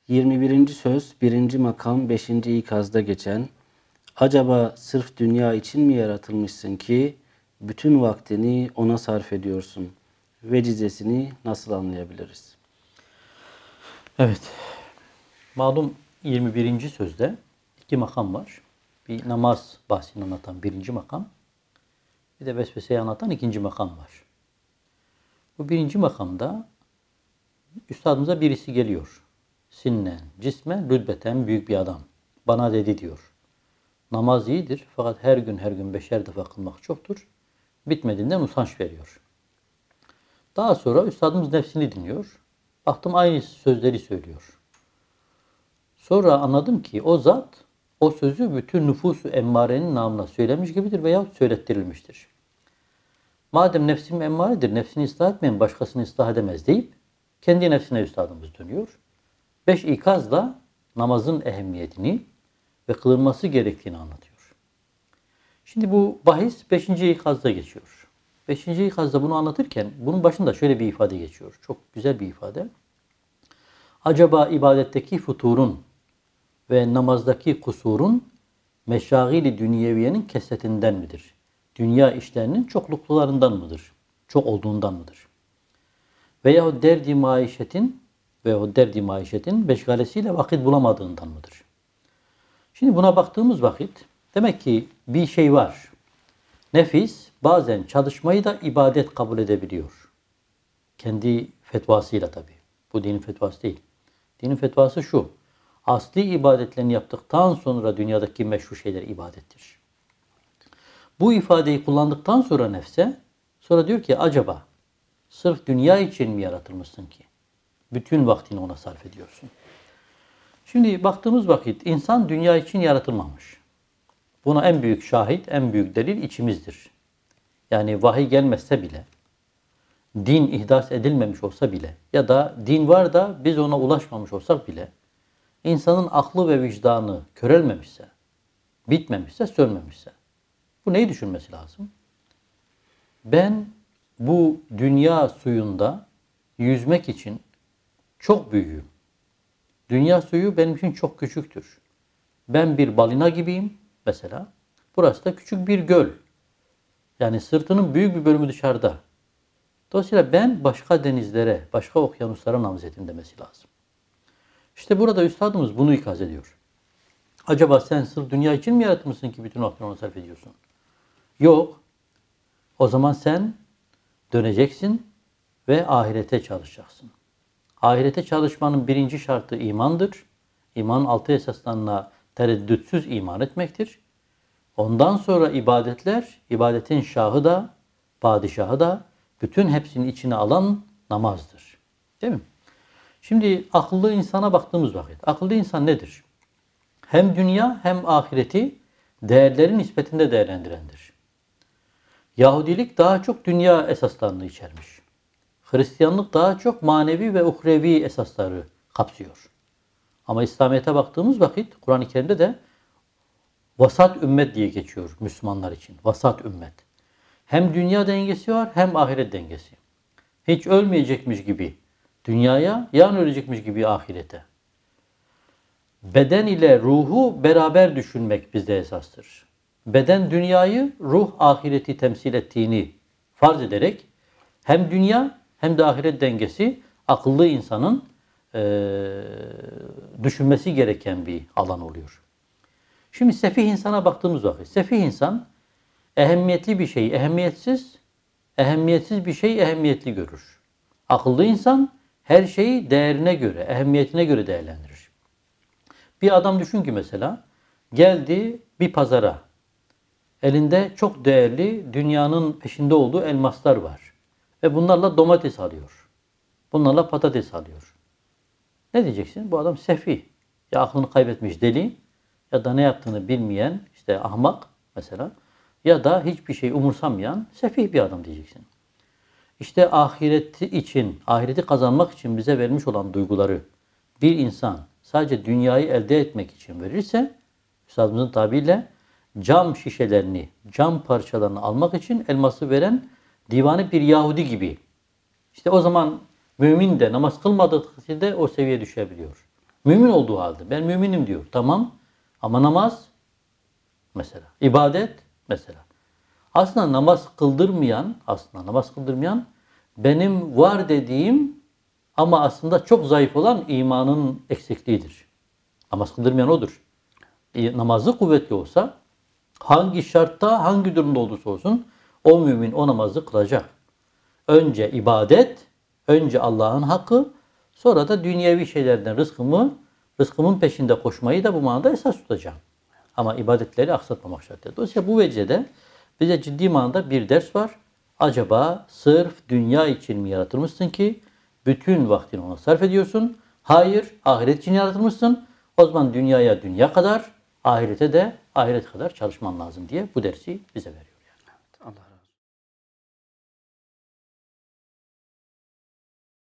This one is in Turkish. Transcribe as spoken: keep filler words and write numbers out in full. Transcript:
yirmi birinci söz birinci makam beşinci ikazda geçen acaba sırf dünya için mi yaratılmışsın ki bütün vaktini ona sarf ediyorsun? Vecizesini nasıl anlayabiliriz? Evet. Malum yirmi birinci sözde iki makam var. Bir namaz bahsini anlatan birinci makam. Bir de vesveseyi anlatan ikinci makam var. Bu birinci makamda üstadımıza birisi geliyor. Sinnen, cismen, rütbeten büyük bir adam. Bana dedi diyor. Namaz iyidir fakat her gün her gün beşer defa kılmak çoktur. Bitmediğinden usanç veriyor. Daha sonra üstadımız nefsini dinliyor. Baktım aynı sözleri söylüyor. Sonra anladım ki o zat o sözü bütün nüfusu emmarenin namına söylemiş gibidir veyahut söylettirilmiştir. Madem nefsim emmaredir, nefsini ıslah etmeyen başkasını ıslah edemez deyip kendi nefsine üstadımız dönüyor. Beş ikazla namazın ehemmiyetini ve kılınması gerektiğini anlatıyor. Şimdi bu bahis beşinci ikazda geçiyor. Beşinci ikazda bunu anlatırken bunun başında şöyle bir ifade geçiyor. Çok güzel bir ifade. Acaba ibadetteki futurun ve namazdaki kusurun meşagili dünyeviyenin kesretinden midir? Dünya işlerinin çokluklarından mıdır? Çok olduğundan mıdır? Veyahut derdi maişetin veyahut derdi maişetin meşgalesiyle vakit bulamadığından mıdır? Şimdi buna baktığımız vakit demek ki bir şey var. Nefis bazen çalışmayı da ibadet kabul edebiliyor. Kendi fetvasıyla tabii. Bu dinin fetvası değil. Dinin fetvası şu. Asli ibadetlerini yaptıktan sonra dünyadaki meşru şeyler ibadettir. Bu ifadeyi kullandıktan sonra nefse, sonra diyor ki acaba sırf dünya için mi yaratılmışsın ki? Bütün vaktini ona sarf ediyorsun. Şimdi baktığımız vakit insan dünya için yaratılmamış. Buna en büyük şahit, en büyük delil içimizdir. Yani vahiy gelmezse bile, din ihdas edilmemiş olsa bile ya da din var da biz ona ulaşmamış olsak bile insanın aklı ve vicdanı körelmemişse, bitmemişse, sönmemişse bu neyi düşünmesi lazım? Ben bu dünya suyunda yüzmek için çok büyüğüm. Dünya suyu benim için çok küçüktür. Ben bir balina gibiyim mesela. Burası da küçük bir göl. Yani sırtının büyük bir bölümü dışarıda. Dolayısıyla ben başka denizlere, başka okyanuslara namzetim demesi lazım. İşte burada üstadımız bunu ikaz ediyor. Acaba sen sırf dünya için mi yaratılmışsın ki bütün vaktini ona sarf ediyorsun? Yok. O zaman sen döneceksin ve ahirete çalışacaksın. Ahirete çalışmanın birinci şartı imandır. İmanın altı esaslarına tereddütsüz iman etmektir. Ondan sonra ibadetler, ibadetin şahı da, padişahı da, bütün hepsini içine alan namazdır. Değil mi? Şimdi akıllı insana baktığımız vakit, akıllı insan nedir? Hem dünya hem ahireti değerleri nispetinde değerlendirendir. Yahudilik daha çok dünya esaslarını içermiş. Hristiyanlık daha çok manevi ve uhrevi esasları kapsıyor. Ama İslamiyet'e baktığımız vakit Kur'an-ı Kerim'de de vasat ümmet diye geçiyor Müslümanlar için. Vasat ümmet. Hem dünya dengesi var hem ahiret dengesi. Hiç ölmeyecekmiş gibi dünyaya, yarın ölecekmiş gibi ahirete. Beden ile ruhu beraber düşünmek bizde esastır. Beden dünyayı, ruh ahireti temsil ettiğini farz ederek hem dünya hem de ahiret dengesi akıllı insanın e, düşünmesi gereken bir alan oluyor. Şimdi sefih insana baktığımız vakit, sefih insan ehemmiyetli bir şeyi ehemmiyetsiz, ehemmiyetsiz bir şeyi ehemmiyetli görür. Akıllı insan her şeyi değerine göre, ehemmiyetine göre değerlendirir. Bir adam düşün ki mesela geldi bir pazara. Elinde çok değerli dünyanın peşinde olduğu elmaslar var. Ve bunlarla domates alıyor. Bunlarla patates alıyor. Ne diyeceksin? Bu adam sefih. Ya aklını kaybetmiş deli ya da ne yaptığını bilmeyen işte ahmak mesela ya da hiçbir şey umursamayan sefih bir adam diyeceksin. İşte ahireti için, ahireti kazanmak için bize vermiş olan duyguları bir insan sadece dünyayı elde etmek için verirse, üstadımızın tabiriyle cam şişelerini, cam parçalarını almak için elması veren divane bir Yahudi gibi. İşte o zaman mümin de namaz kılmadığı takdirde o seviyeye düşebiliyor. Mümin olduğu halde. Ben müminim diyor. Tamam. Ama namaz mesela. İbadet mesela. Aslında namaz kıldırmayan, aslında namaz kıldırmayan benim var dediğim ama aslında çok zayıf olan imanın eksikliğidir. Namaz kıldırmayan odur. E, namazı kuvvetli olsa hangi şartta, hangi durumda olursa olsun o mümin o namazı kılacak. Önce ibadet, önce Allah'ın hakkı, sonra da dünyevi şeylerden rızkımı, rızkımın peşinde koşmayı da bu manada esas tutacağım. Ama ibadetleri aksatmamak şartıyla. Dolayısıyla bu vecede bize ciddi manada bir ders var. Acaba sırf dünya için mi yaratılmışsın ki bütün vaktini ona sarf ediyorsun? Hayır, ahiret için yaratılmışsın. O zaman dünyaya dünya kadar, ahirete de ahiret kadar çalışman lazım diye bu dersi bize veriyor.